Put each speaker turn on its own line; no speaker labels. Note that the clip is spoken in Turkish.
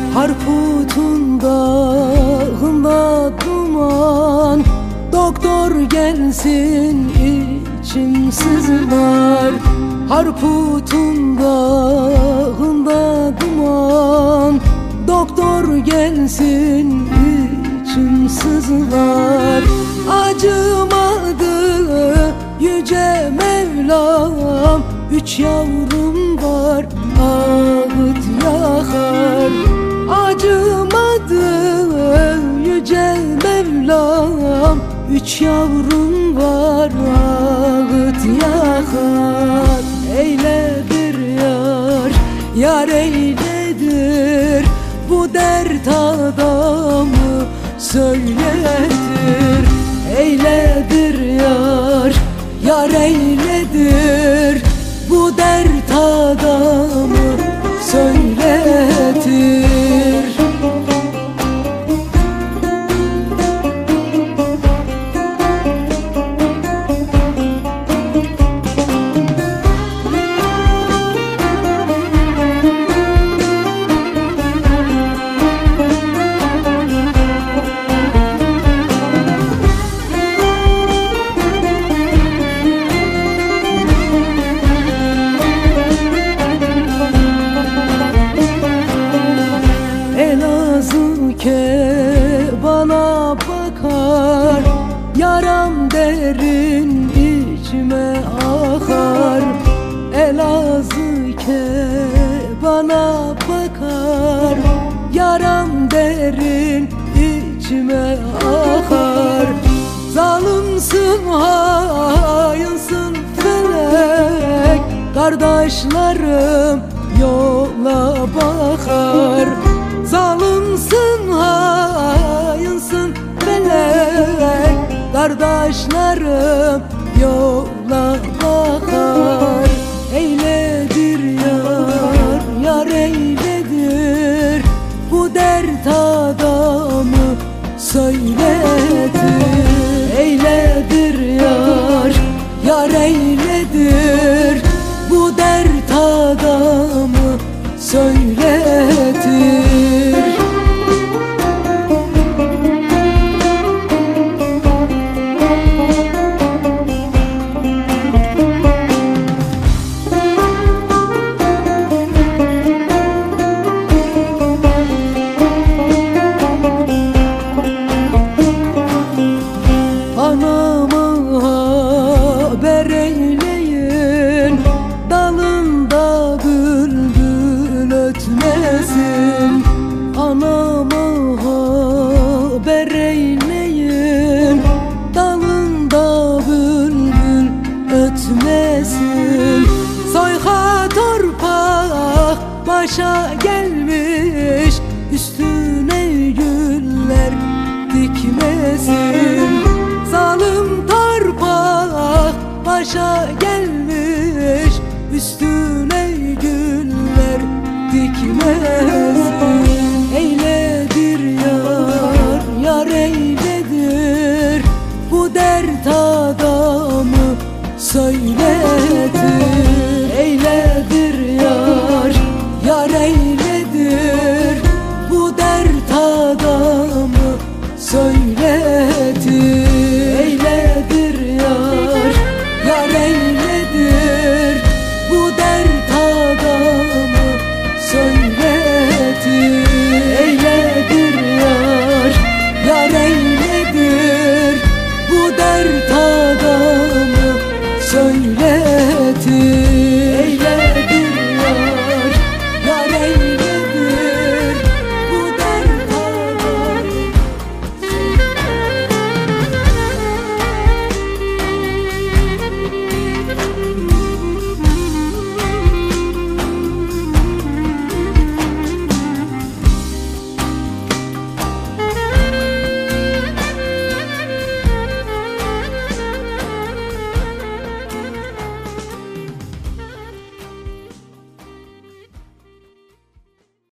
Harput'un dağında duman, doktor gelsin içim sızlar. Harput'un dağında duman, doktor gelsin içim sızlar. Acımadı yüce Mevlam, 3 yavrum var ağıt yakar. Acımadı yüce Mevlam, 3 yavrum var ağıt yakar. Eyledir yar, yar eyledir, bu dert adamı söyletir. Eyledir yar, yar eyledir, bu dert adamı söyletir. Bana bakar, yaram derin içime akar. Elazığ bana bakar, yaram derin içime akar. Zalimsin hainsın felek, kardeşlerim yola bakar. Zalimsin hainsın felek, kardeşlerim yola bakar. Eyledir yar, yar eyledir, bu dert adamı söyletir. Eyledir yar, yar eyledir, bu dert adamı söyletir. Anama haber eyleyin, dalında bülbül ötmesin. Anama haber eyleyin, dalında bülbül ötmesin. Soyka torpak başa gelmiş, üstüne güller dikmesin. Zalim torpak başa gelmiş, üstüne güller dikmesin. Eyledir yar, yar eyledir, bu dert adamı söyletir. Eyledir yar, yar eyledir, bu dert adamı söyletir.